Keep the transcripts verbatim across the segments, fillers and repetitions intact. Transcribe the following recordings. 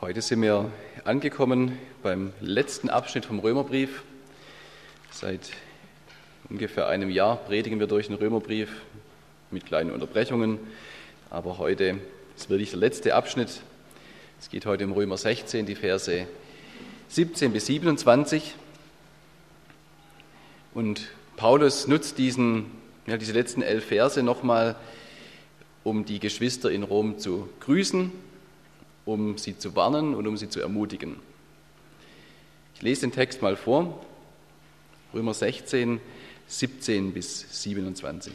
Heute sind wir angekommen beim letzten Abschnitt vom Römerbrief. Seit ungefähr einem Jahr predigen wir durch den Römerbrief mit kleinen Unterbrechungen, aber heute ist wirklich der letzte Abschnitt. Es geht heute um Römer sechzehn, die Verse siebzehn bis siebenundzwanzig. Und Paulus nutzt diesen, ja, diese letzten elf Verse nochmal, um die Geschwister in Rom zu grüßen, um sie zu warnen und um sie zu ermutigen. Ich lese den Text mal vor, Römer sechzehn, siebzehn bis siebenundzwanzig.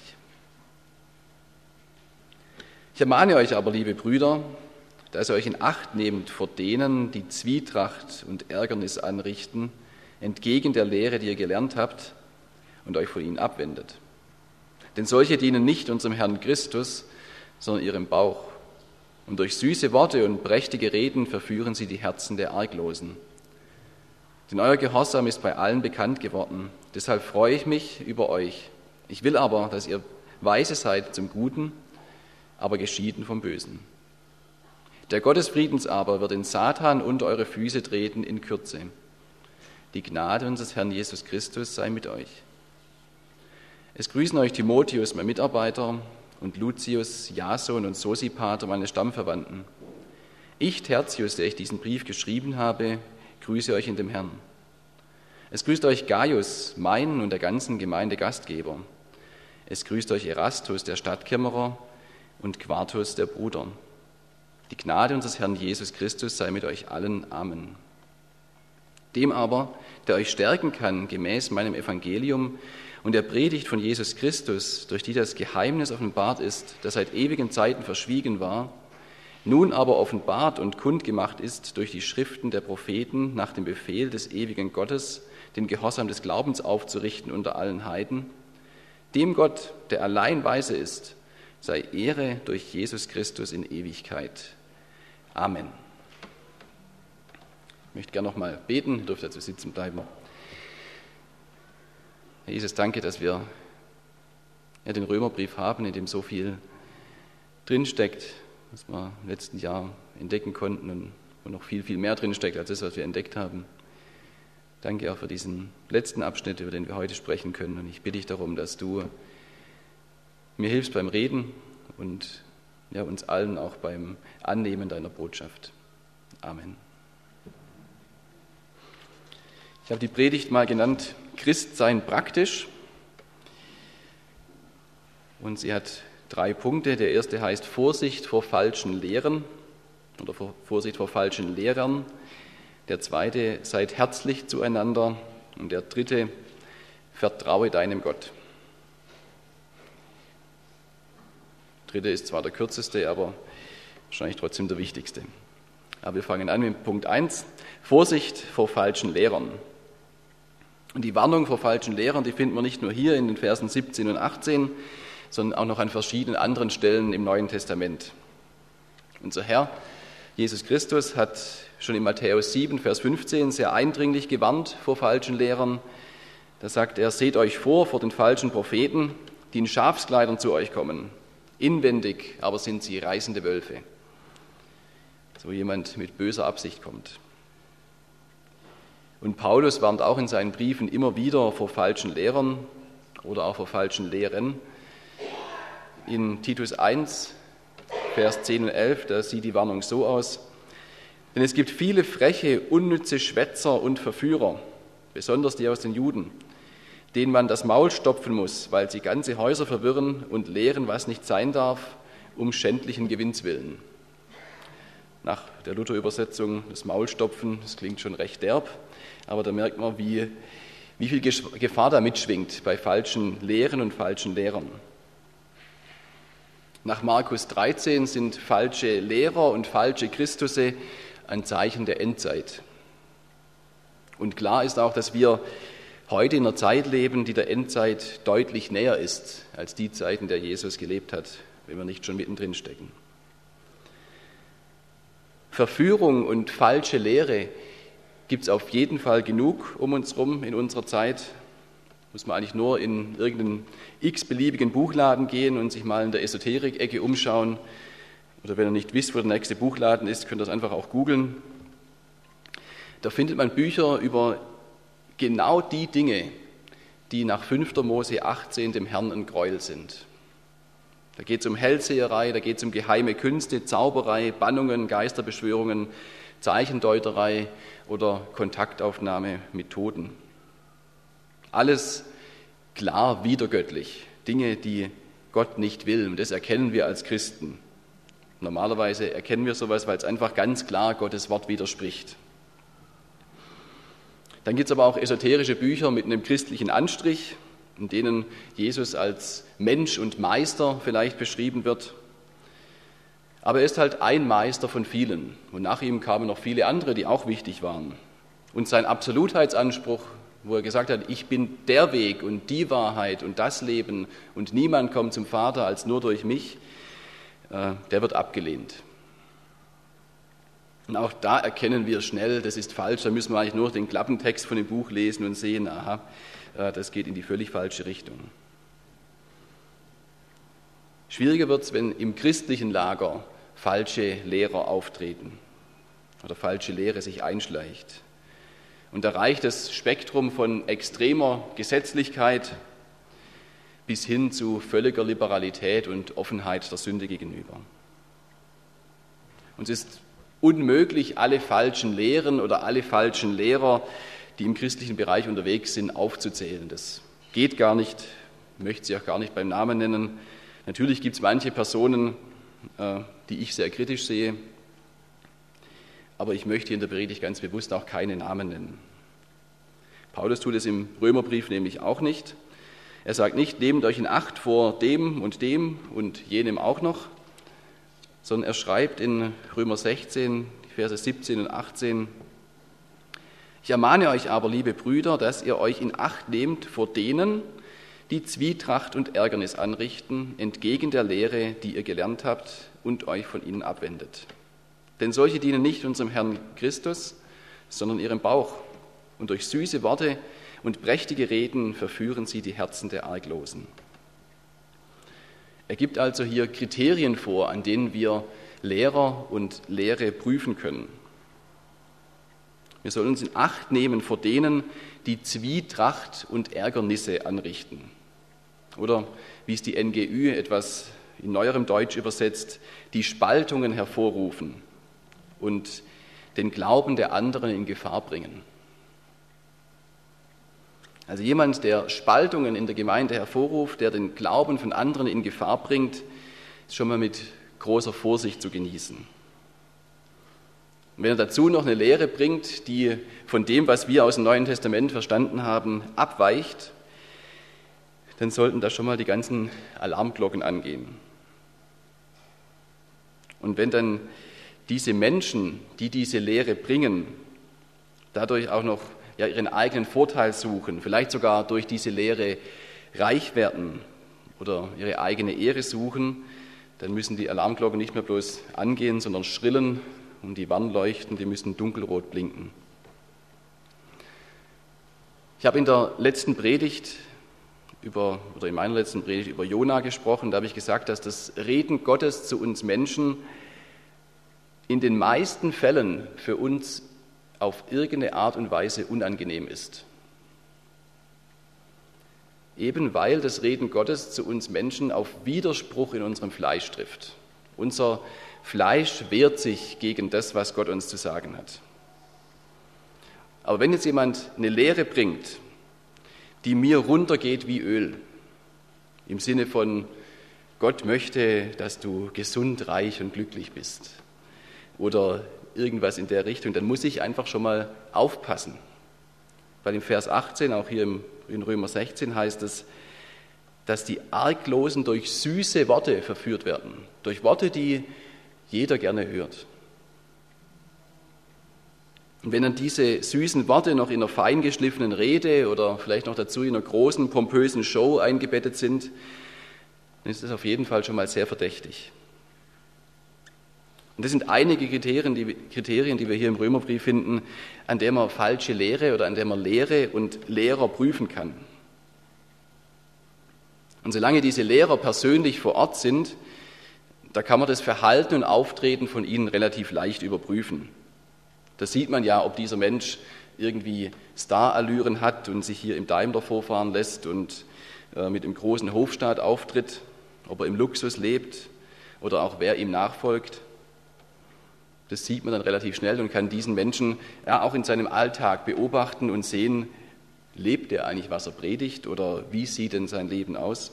Ich ermahne euch aber, liebe Brüder, dass ihr euch in Acht nehmt vor denen, die Zwietracht und Ärgernis anrichten, entgegen der Lehre, die ihr gelernt habt, und euch von ihnen abwendet. Denn solche dienen nicht unserem Herrn Christus, sondern ihrem Bauch. Und durch süße Worte und prächtige Reden verführen sie die Herzen der Arglosen. Denn euer Gehorsam ist bei allen bekannt geworden. Deshalb freue ich mich über euch. Ich will aber, dass ihr weise seid zum Guten, aber geschieden vom Bösen. Der Gott des Friedens aber wird den Satan unter eure Füße treten in Kürze. Die Gnade unseres Herrn Jesus Christus sei mit euch. Es grüßen euch Timotheus, mein Mitarbeiter, und Lucius, Jason und Sosipater, meine Stammverwandten. Ich, Tertius, der ich diesen Brief geschrieben habe, grüße euch in dem Herrn. Es grüßt euch Gaius, mein und der ganzen Gemeinde Gastgeber. Es grüßt euch Erastus, der Stadtkämmerer, und Quartus, der Bruder. Die Gnade unseres Herrn Jesus Christus sei mit euch allen. Amen. Dem aber, der euch stärken kann, gemäß meinem Evangelium und der Predigt von Jesus Christus, durch die das Geheimnis offenbart ist, das seit ewigen Zeiten verschwiegen war, nun aber offenbart und kundgemacht ist durch die Schriften der Propheten nach dem Befehl des ewigen Gottes, den Gehorsam des Glaubens aufzurichten unter allen Heiden, dem Gott, der allein weise ist, sei Ehre durch Jesus Christus in Ewigkeit. Amen. Ich möchte gerne noch mal beten, ihr dürft dazu sitzen bleiben. Herr Jesus, danke, dass wir ja, den Römerbrief haben, in dem so viel drinsteckt, was wir im letzten Jahr entdecken konnten und wo noch viel, viel mehr drinsteckt als das, was wir entdeckt haben. Danke auch für diesen letzten Abschnitt, über den wir heute sprechen können. Und ich bitte dich darum, dass du mir hilfst beim Reden und ja, uns allen auch beim Annehmen deiner Botschaft. Amen. Ich habe die Predigt mal genannt, Christsein praktisch. Und sie hat drei Punkte. Der erste heißt Vorsicht vor falschen Lehren oder Vorsicht vor falschen Lehrern. Der zweite, seid herzlich zueinander. Und der dritte, vertraue deinem Gott. Der dritte ist zwar der kürzeste, aber wahrscheinlich trotzdem der wichtigste. Aber wir fangen an mit Punkt eins, Vorsicht vor falschen Lehrern. Und die Warnung vor falschen Lehrern, die finden wir nicht nur hier in den Versen siebzehn und achtzehn, sondern auch noch an verschiedenen anderen Stellen im Neuen Testament. Unser Herr Jesus Christus hat schon in Matthäus sieben, Vers fünfzehn sehr eindringlich gewarnt vor falschen Lehrern. Da sagt er, seht euch vor vor den falschen Propheten, die in Schafskleidern zu euch kommen. Inwendig aber sind sie reißende Wölfe. So jemand mit böser Absicht kommt. Und Paulus warnt auch in seinen Briefen immer wieder vor falschen Lehrern oder auch vor falschen Lehren. In Titus eins, Vers zehn und elf, da sieht die Warnung so aus. Denn es gibt viele freche, unnütze Schwätzer und Verführer, besonders die aus den Juden, denen man das Maul stopfen muss, weil sie ganze Häuser verwirren und lehren, was nicht sein darf, um schändlichen Gewinns willen. Nach der Luther-Übersetzung, das Maulstopfen, das klingt schon recht derb, aber da merkt man, wie, wie viel Gefahr da mitschwingt bei falschen Lehren und falschen Lehrern. Nach Markus dreizehn sind falsche Lehrer und falsche Christusse ein Zeichen der Endzeit. Und klar ist auch, dass wir heute in einer Zeit leben, die der Endzeit deutlich näher ist als die Zeiten, in der Jesus gelebt hat, wenn wir nicht schon mittendrin stecken. Verführung und falsche Lehre gibt es auf jeden Fall genug um uns herum in unserer Zeit. Muss man eigentlich nur in irgendeinen x-beliebigen Buchladen gehen und sich mal in der Esoterik-Ecke umschauen. Oder wenn ihr nicht wisst, wo der nächste Buchladen ist, könnt ihr das einfach auch googeln. da findet man Bücher über genau die Dinge, die nach fünfter Mose achtzehn dem Herrn ein Gräuel sind. Da geht es um Hellseherei, da geht es um geheime Künste, Zauberei, Bannungen, Geisterbeschwörungen, Zeichendeuterei oder Kontaktaufnahme mit Toten. Alles klar widergöttlich, Dinge, die Gott nicht will. Und das erkennen wir als Christen. Normalerweise erkennen wir sowas, weil es einfach ganz klar Gottes Wort widerspricht. Dann gibt es aber auch esoterische Bücher mit einem christlichen Anstrich, in denen Jesus als Mensch und Meister vielleicht beschrieben wird. Aber er ist halt ein Meister von vielen. Und nach ihm kamen noch viele andere, die auch wichtig waren. Und sein Absolutheitsanspruch, wo er gesagt hat, ich bin der Weg und die Wahrheit und das Leben und niemand kommt zum Vater als nur durch mich, der wird abgelehnt. Und auch da erkennen wir schnell, das ist falsch, da müssen wir eigentlich nur den Klappentext von dem Buch lesen und sehen, aha, das geht in die völlig falsche Richtung. Schwieriger wird es, wenn im christlichen Lager falsche Lehrer auftreten oder falsche Lehre sich einschleicht. Und da reicht das Spektrum von extremer Gesetzlichkeit bis hin zu völliger Liberalität und Offenheit der Sünde gegenüber. Und es ist unmöglich, alle falschen Lehren oder alle falschen Lehrer, die im christlichen Bereich unterwegs sind, aufzuzählen. Das geht gar nicht, ich möchte sie auch gar nicht beim Namen nennen. Natürlich gibt es manche Personen, die ich sehr kritisch sehe, aber ich möchte in der Predigt ganz bewusst auch keine Namen nennen. Paulus tut es im Römerbrief nämlich auch nicht. Er sagt nicht, nehmt euch in Acht vor dem und dem und jenem auch noch, sondern er schreibt in Römer sechzehn, die Verse siebzehn und achtzehn, ich ermahne euch aber, liebe Brüder, dass ihr euch in Acht nehmt vor denen, die Zwietracht und Ärgernis anrichten, entgegen der Lehre, die ihr gelernt habt und euch von ihnen abwendet. Denn solche dienen nicht unserem Herrn Christus, sondern ihrem Bauch. Und durch süße Worte und prächtige Reden verführen sie die Herzen der Arglosen. Er gibt also hier Kriterien vor, an denen wir Lehrer und Lehre prüfen können. Wir sollen uns in Acht nehmen vor denen, die Zwietracht und Ärgernisse anrichten. Oder wie es die N G Ü etwas in neuerem Deutsch übersetzt, die Spaltungen hervorrufen und den Glauben der anderen in Gefahr bringen. Also jemand, der Spaltungen in der Gemeinde hervorruft, der den Glauben von anderen in Gefahr bringt, ist schon mal mit großer Vorsicht zu genießen. Und wenn er dazu noch eine Lehre bringt, die von dem, was wir aus dem Neuen Testament verstanden haben, abweicht, dann sollten da schon mal die ganzen Alarmglocken angehen. Und wenn dann diese Menschen, die diese Lehre bringen, dadurch auch noch ja, ihren eigenen Vorteil suchen, vielleicht sogar durch diese Lehre reich werden oder ihre eigene Ehre suchen, dann müssen die Alarmglocken nicht mehr bloß angehen, sondern schrillen und die Warnleuchten, die müssen dunkelrot blinken. Ich habe in der letzten Predigt über, oder in meiner letzten Predigt über Jona gesprochen. Da habe ich gesagt, dass das Reden Gottes zu uns Menschen in den meisten Fällen für uns auf irgendeine Art und Weise unangenehm ist. Eben weil das Reden Gottes zu uns Menschen auf Widerspruch in unserem Fleisch trifft. Unser Fleisch wehrt sich gegen das, was Gott uns zu sagen hat. Aber wenn jetzt jemand eine Lehre bringt, die mir runtergeht wie Öl, im Sinne von Gott möchte, dass du gesund, reich und glücklich bist oder irgendwas in der Richtung, dann muss ich einfach schon mal aufpassen. Weil im Vers achtzehn, auch hier in Römer sechzehn heißt es, dass die Arglosen durch süße Worte verführt werden, durch Worte, die jeder gerne hört. Und wenn dann diese süßen Worte noch in einer feingeschliffenen Rede oder vielleicht noch dazu in einer großen, pompösen Show eingebettet sind, dann ist das auf jeden Fall schon mal sehr verdächtig. Und das sind einige Kriterien die, Kriterien, die wir hier im Römerbrief finden, an der man falsche Lehre oder an der man Lehre und Lehrer prüfen kann. Und solange diese Lehrer persönlich vor Ort sind, da kann man das Verhalten und Auftreten von ihnen relativ leicht überprüfen. Da sieht man ja, ob dieser Mensch irgendwie Starallüren hat und sich hier im Daimler vorfahren lässt und äh, mit dem großen Hofstaat auftritt, ob er im Luxus lebt oder auch wer ihm nachfolgt. Das sieht man dann relativ schnell und kann diesen Menschen ja, auch in seinem Alltag beobachten und sehen, lebt er eigentlich, was er predigt, oder wie sieht denn sein Leben aus?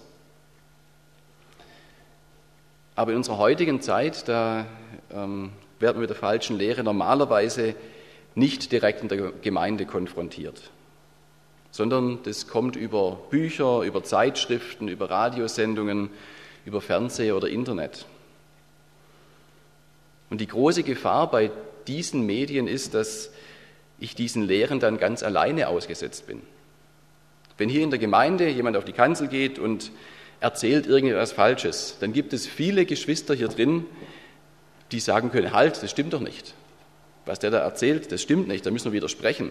Aber in unserer heutigen Zeit, da ähm, werden wir mit der falschen Lehre normalerweise nicht direkt in der Gemeinde konfrontiert, sondern das kommt über Bücher, über Zeitschriften, über Radiosendungen, über Fernseher oder Internet. Und die große Gefahr bei diesen Medien ist, dass ich diesen Lehren dann ganz alleine ausgesetzt bin. Wenn hier in der Gemeinde jemand auf die Kanzel geht und erzählt irgendetwas Falsches, dann gibt es viele Geschwister hier drin, die sagen können, halt, das stimmt doch nicht. Was der da erzählt, das stimmt nicht, da müssen wir widersprechen.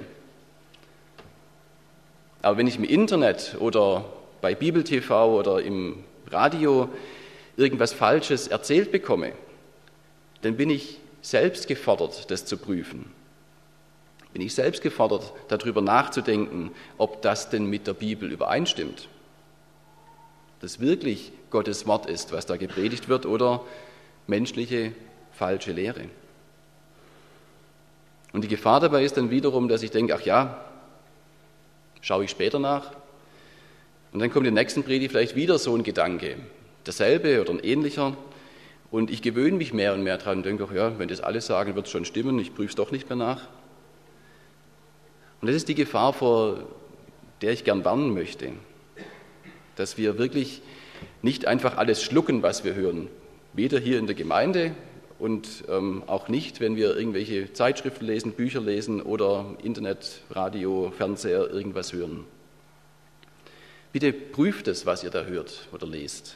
Aber wenn ich im Internet oder bei Bibel T V oder im Radio irgendwas Falsches erzählt bekomme, dann bin ich selbst gefordert, das zu prüfen. Bin ich selbst gefordert, darüber nachzudenken, ob das denn mit der Bibel übereinstimmt. Dass wirklich Gottes Wort ist, was da gepredigt wird, oder menschliche, falsche Lehre. Und die Gefahr dabei ist dann wiederum, dass ich denke, ach ja, schaue ich später nach. Und dann kommt in der nächsten Predigt vielleicht wieder so ein Gedanke, derselbe oder ein ähnlicher. Und ich gewöhne mich mehr und mehr dran und denke, ach ja, wenn das alle sagen, wird es schon stimmen, ich prüfe es doch nicht mehr nach. Und das ist die Gefahr, vor der ich gern warnen möchte, dass wir wirklich nicht einfach alles schlucken, was wir hören, weder hier in der Gemeinde und ähm, auch nicht, wenn wir irgendwelche Zeitschriften lesen, Bücher lesen oder Internet, Radio, Fernseher, irgendwas hören. Bitte prüft es, was ihr da hört oder lest.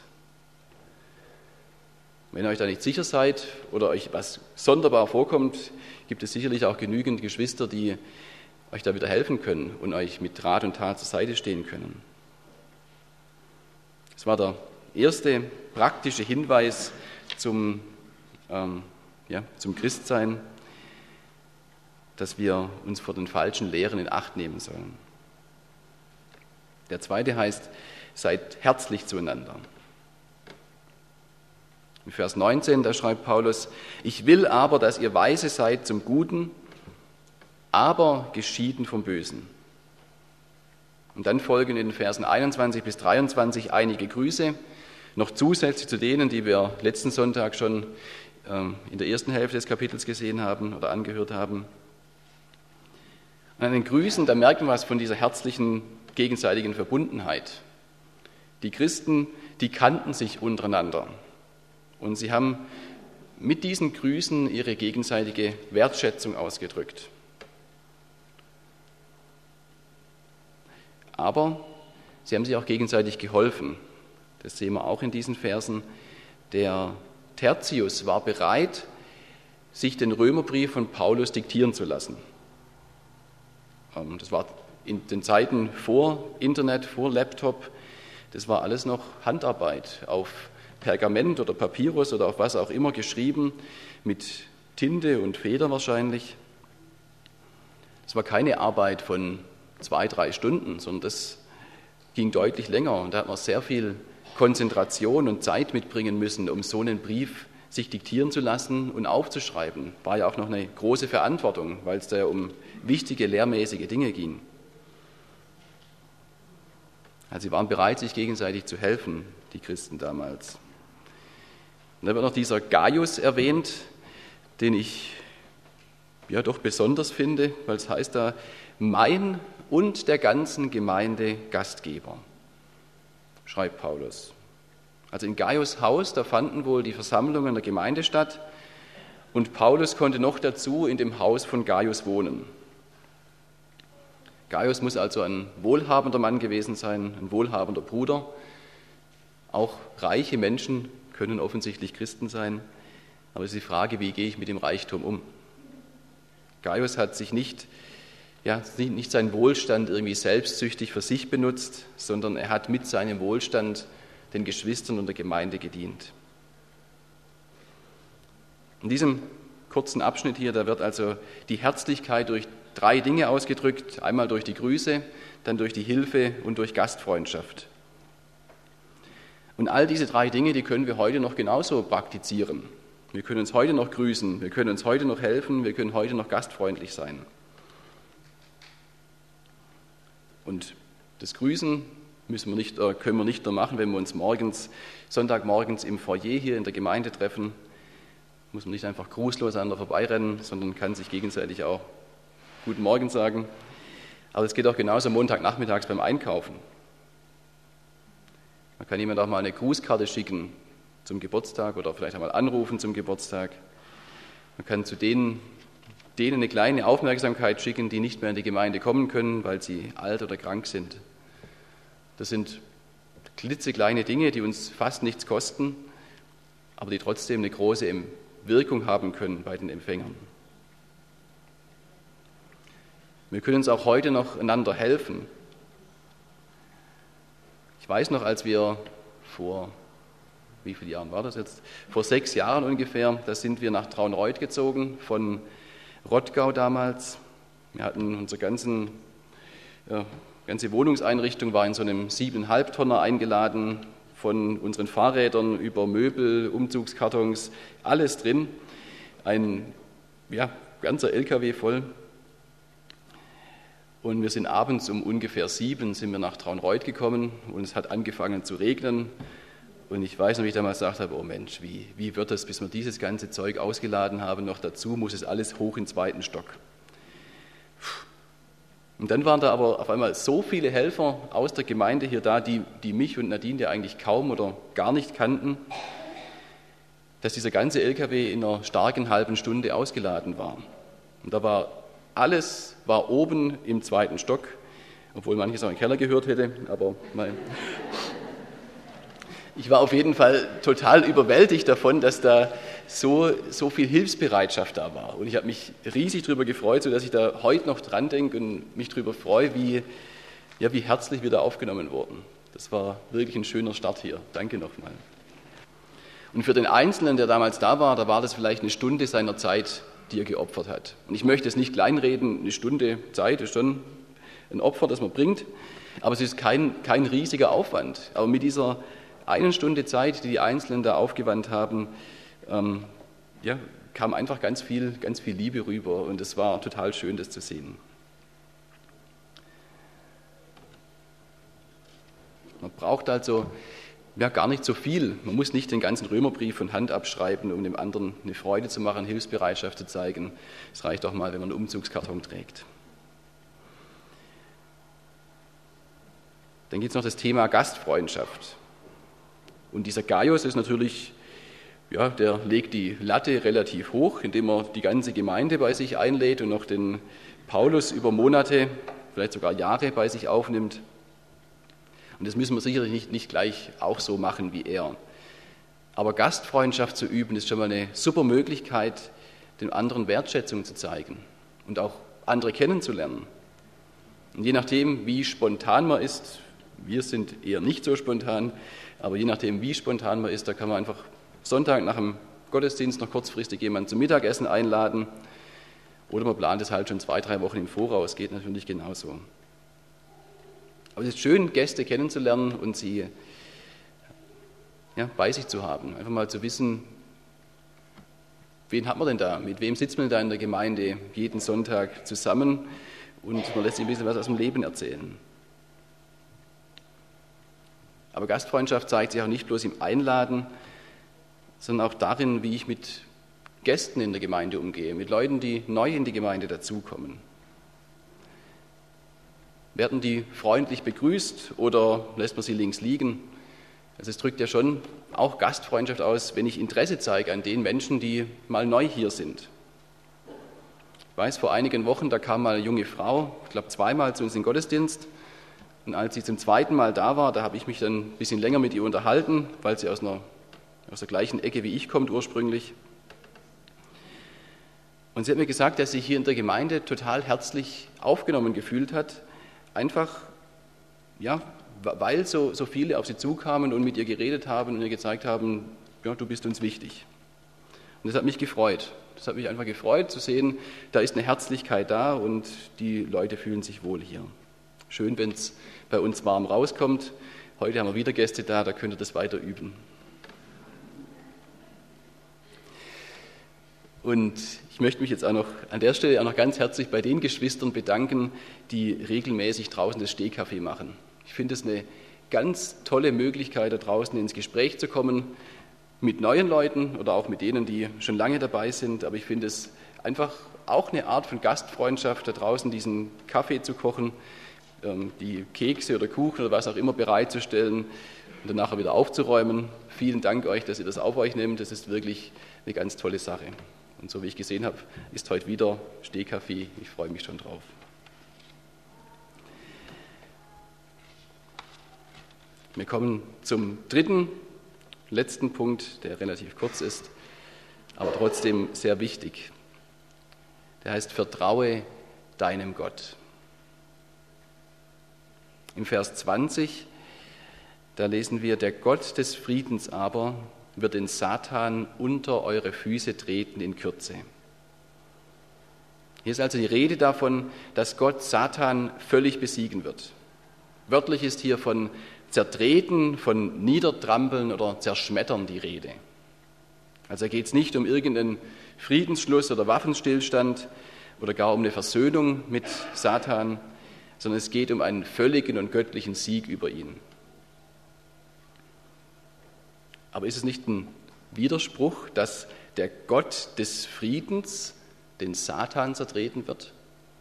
Wenn ihr euch da nicht sicher seid oder euch was sonderbar vorkommt, gibt es sicherlich auch genügend Geschwister, die euch da wieder helfen können und euch mit Rat und Tat zur Seite stehen können. Das war der erste praktische Hinweis zum, ähm, ja, zum Christsein, dass wir uns vor den falschen Lehren in Acht nehmen sollen. Der zweite heißt, seid herzlich zueinander. In Vers neunzehn, da schreibt Paulus, ich will aber, dass ihr weise seid zum Guten, aber geschieden vom Bösen. Und dann folgen in den Versen einundzwanzig bis dreiundzwanzig einige Grüße, noch zusätzlich zu denen, die wir letzten Sonntag schon ähm, in der ersten Hälfte des Kapitels gesehen haben oder angehört haben. Und an den Grüßen, da merkt man was von dieser herzlichen gegenseitigen Verbundenheit. Die Christen, die kannten sich untereinander und sie haben mit diesen Grüßen ihre gegenseitige Wertschätzung ausgedrückt. Aber sie haben sich auch gegenseitig geholfen. Das sehen wir auch in diesen Versen. Der Tertius war bereit, sich den Römerbrief von Paulus diktieren zu lassen. Das war in den Zeiten vor Internet, vor Laptop. Das war alles noch Handarbeit, auf Pergament oder Papyrus oder auf was auch immer geschrieben, mit Tinte und Feder wahrscheinlich. Es war keine Arbeit von zwei, drei Stunden, sondern das ging deutlich länger. Und da hat man sehr viel Konzentration und Zeit mitbringen müssen, um so einen Brief sich diktieren zu lassen und aufzuschreiben. War ja auch noch eine große Verantwortung, weil es da um wichtige, lehrmäßige Dinge ging. Also sie waren bereit, sich gegenseitig zu helfen, die Christen damals. Und dann wird noch dieser Gaius erwähnt, den ich ja doch besonders finde, weil es heißt da, mein und der ganzen Gemeinde Gastgeber, schreibt Paulus. Also in Gaius Haus, da fanden wohl die Versammlungen der Gemeinde statt und Paulus konnte noch dazu in dem Haus von Gaius wohnen. Gaius muss also ein wohlhabender Mann gewesen sein, ein wohlhabender Bruder. Auch reiche Menschen können offensichtlich Christen sein, aber es ist die Frage, wie gehe ich mit dem Reichtum um? Gaius hat sich nicht, ja, nicht seinen Wohlstand irgendwie selbstsüchtig für sich benutzt, sondern er hat mit seinem Wohlstand den Geschwistern und der Gemeinde gedient. In diesem kurzen Abschnitt hier, da wird also die Herzlichkeit durch drei Dinge ausgedrückt, einmal durch die Grüße, dann durch die Hilfe und durch Gastfreundschaft. Und all diese drei Dinge, die können wir heute noch genauso praktizieren. Wir können uns heute noch grüßen, wir können uns heute noch helfen, wir können heute noch gastfreundlich sein. Und das Grüßen müssen wir nicht, können wir nicht nur machen, wenn wir uns morgens, Sonntagmorgens im Foyer hier in der Gemeinde treffen. Muss man nicht einfach grußlos aneinander vorbeirennen, sondern kann sich gegenseitig auch Guten Morgen sagen. Aber es geht auch genauso Montagnachmittags beim Einkaufen. Man kann jemand auch mal eine Grußkarte schicken zum Geburtstag oder vielleicht einmal anrufen zum Geburtstag. Man kann zu denen, denen eine kleine Aufmerksamkeit schicken, die nicht mehr in die Gemeinde kommen können, weil sie alt oder krank sind. Das sind klitzekleine Dinge, die uns fast nichts kosten, aber die trotzdem eine große Wirkung haben können bei den Empfängern. Wir können uns auch heute noch einander helfen. Ich weiß noch, als wir vor, wie viele Jahren war das jetzt? Vor sechs Jahren ungefähr, da sind wir nach Traunreut gezogen, von Rottgau damals. Wir hatten unsere ganzen, ja, ganze Wohnungseinrichtung war in so einem siebeneinhalb Tonner eingeladen, von unseren Fahrrädern über Möbel, Umzugskartons, alles drin. Ein ja, ganzer L K W voll. Und wir sind abends um ungefähr sieben sind wir nach Traunreut gekommen und es hat angefangen zu regnen. Und ich weiß noch, wie ich damals gesagt habe, oh Mensch, wie, wie wird das, bis wir dieses ganze Zeug ausgeladen haben, noch dazu muss es alles hoch in den zweiten Stock. Und dann waren da aber auf einmal so viele Helfer aus der Gemeinde hier da, die, die mich und Nadine ja eigentlich kaum oder gar nicht kannten, dass dieser ganze L K W in einer starken halben Stunde ausgeladen war. Und da war alles war oben im zweiten Stock, obwohl manches auch in den Keller gehört hätte, aber mein ich war auf jeden Fall total überwältigt davon, dass da so, so viel Hilfsbereitschaft da war. Und ich habe mich riesig darüber gefreut, sodass ich da heute noch dran denke und mich darüber freue, wie, ja, wie herzlich wir da aufgenommen wurden. Das war wirklich ein schöner Start hier. Danke nochmal. Und für den Einzelnen, der damals da war, da war das vielleicht eine Stunde seiner Zeit, die er geopfert hat. Und ich möchte es nicht kleinreden, eine Stunde Zeit ist schon ein Opfer, das man bringt, aber es ist kein, kein riesiger Aufwand. Aber mit dieser einen Stunde Zeit, die die Einzelnen da aufgewandt haben, ähm, ja, kam einfach ganz viel, ganz viel Liebe rüber und es war total schön, das zu sehen. Man braucht also ja, gar nicht so viel. Man muss nicht den ganzen Römerbrief von Hand abschreiben, um dem anderen eine Freude zu machen, Hilfsbereitschaft zu zeigen. Es reicht auch mal, wenn man einen Umzugskarton trägt. Dann gibt es noch das Thema Gastfreundschaft. Und dieser Gaius ist natürlich, ja, der legt die Latte relativ hoch, indem er die ganze Gemeinde bei sich einlädt und noch den Paulus über Monate, vielleicht sogar Jahre bei sich aufnimmt. Und das müssen wir sicherlich nicht, nicht gleich auch so machen wie er. Aber Gastfreundschaft zu üben, ist schon mal eine super Möglichkeit, den anderen Wertschätzung zu zeigen und auch andere kennenzulernen. Und je nachdem, wie spontan man ist, wir sind eher nicht so spontan, aber je nachdem, wie spontan man ist, da kann man einfach Sonntag nach dem Gottesdienst noch kurzfristig jemanden zum Mittagessen einladen oder man plant es halt schon zwei, drei Wochen im Voraus, geht natürlich genauso. Aber es ist schön, Gäste kennenzulernen und sie ja, bei sich zu haben. Einfach mal zu wissen, wen hat man denn da? Mit wem sitzt man da in der Gemeinde jeden Sonntag zusammen? Und man lässt sich ein bisschen was aus dem Leben erzählen. Aber Gastfreundschaft zeigt sich auch nicht bloß im Einladen, sondern auch darin, wie ich mit Gästen in der Gemeinde umgehe, mit Leuten, die neu in die Gemeinde dazukommen. Werden die freundlich begrüßt oder lässt man sie links liegen? Also es drückt ja schon auch Gastfreundschaft aus, wenn ich Interesse zeige an den Menschen, die mal neu hier sind. Ich weiß, vor einigen Wochen, da kam mal eine junge Frau, ich glaube zweimal zu uns in den Gottesdienst. Und als sie zum zweiten Mal da war, da habe ich mich dann ein bisschen länger mit ihr unterhalten, weil sie aus, einer, aus der gleichen Ecke wie ich kommt ursprünglich. Und sie hat mir gesagt, dass sie hier in der Gemeinde total herzlich aufgenommen gefühlt hat, einfach, ja, weil so, so viele auf sie zukamen und mit ihr geredet haben und ihr gezeigt haben, ja, du bist uns wichtig. Und das hat mich gefreut, Das hat mich einfach gefreut zu sehen, da ist eine Herzlichkeit da und die Leute fühlen sich wohl hier. Schön, wenn es bei uns warm rauskommt. Heute haben wir wieder Gäste da, da könnt ihr das weiter üben. Und ich möchte mich jetzt auch noch an der Stelle auch noch ganz herzlich bei den Geschwistern bedanken, die regelmäßig draußen das Stehkaffee machen. Ich finde es eine ganz tolle Möglichkeit, da draußen ins Gespräch zu kommen mit neuen Leuten oder auch mit denen, die schon lange dabei sind. Aber ich finde es einfach auch eine Art von Gastfreundschaft, da draußen diesen Kaffee zu kochen, die Kekse oder Kuchen oder was auch immer bereitzustellen und dann nachher wieder aufzuräumen. Vielen Dank euch, dass ihr das auf euch nehmt. Das ist wirklich eine ganz tolle Sache. Und so wie ich gesehen habe, ist heute wieder Stehkaffee. Ich freue mich schon drauf. Wir kommen zum dritten, letzten Punkt, der relativ kurz ist, aber trotzdem sehr wichtig. Der heißt, vertraue deinem Gott. Im Vers zwanzig, da lesen wir, der Gott des Friedens aber wird den Satan unter eure Füße treten in Kürze. Hier ist also die Rede davon, dass Gott Satan völlig besiegen wird. Wörtlich ist hier von zertreten, von niedertrampeln oder zerschmettern die Rede. Also geht es nicht um irgendeinen Friedensschluss oder Waffenstillstand oder gar um eine Versöhnung mit Satan, sondern es geht um einen völligen und göttlichen Sieg über ihn. Aber ist es nicht ein Widerspruch, dass der Gott des Friedens den Satan zertreten wird?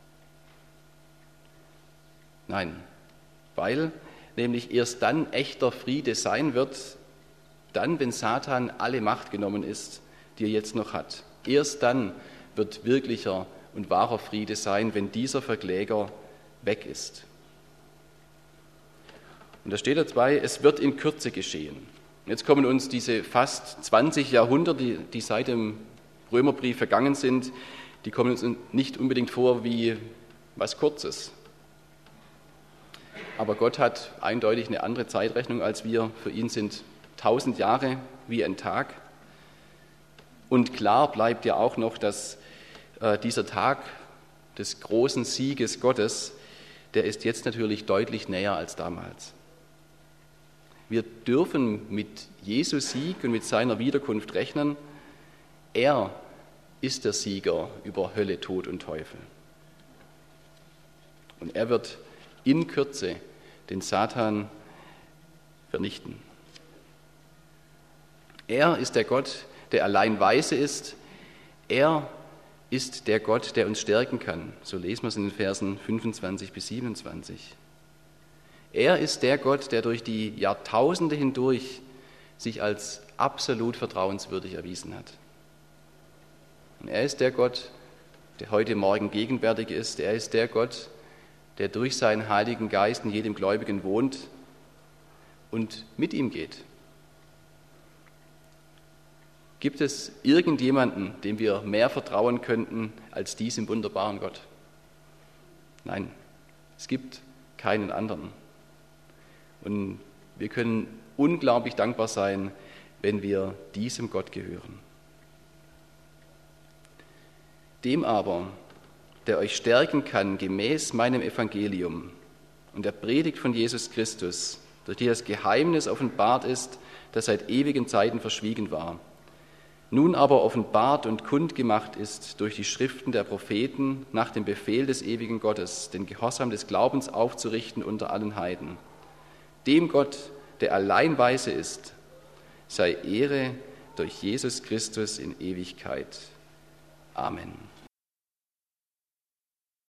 Nein, weil nämlich erst dann echter Friede sein wird, dann, wenn Satan alle Macht genommen ist, die er jetzt noch hat. Erst dann wird wirklicher und wahrer Friede sein, wenn dieser Verkläger weg ist. Und da steht dabei, es wird in Kürze geschehen. Jetzt kommen uns diese fast zwanzig Jahrhunderte, die, die seit dem Römerbrief vergangen sind, die kommen uns nicht unbedingt vor wie was Kurzes. Aber Gott hat eindeutig eine andere Zeitrechnung als wir. Für ihn sind tausend Jahre wie ein Tag. Und klar bleibt ja auch noch, dass äh, dieser Tag des großen Sieges Gottes, der ist jetzt natürlich deutlich näher als damals. Wir dürfen mit Jesu Sieg und mit seiner Wiederkunft rechnen. Er ist der Sieger über Hölle, Tod und Teufel. Und er wird in Kürze den Satan vernichten. Er ist der Gott, der allein weise ist. Er ist der Gott, der uns stärken kann. So lesen wir es in den Versen fünfundzwanzig bis siebenundzwanzig. Er ist der Gott, der durch die Jahrtausende hindurch sich als absolut vertrauenswürdig erwiesen hat. Und er ist der Gott, der heute Morgen gegenwärtig ist. Er ist der Gott, der durch seinen Heiligen Geist in jedem Gläubigen wohnt und mit ihm geht. Gibt es irgendjemanden, dem wir mehr vertrauen könnten als diesem wunderbaren Gott? Nein, es gibt keinen anderen. Und wir können unglaublich dankbar sein, wenn wir diesem Gott gehören. Dem aber, der euch stärken kann gemäß meinem Evangelium und der Predigt von Jesus Christus, durch die das Geheimnis offenbart ist, das seit ewigen Zeiten verschwiegen war, nun aber offenbart und kundgemacht ist durch die Schriften der Propheten nach dem Befehl des ewigen Gottes, den Gehorsam des Glaubens aufzurichten unter allen Heiden. Dem Gott, der allein weise ist, sei Ehre durch Jesus Christus in Ewigkeit. Amen.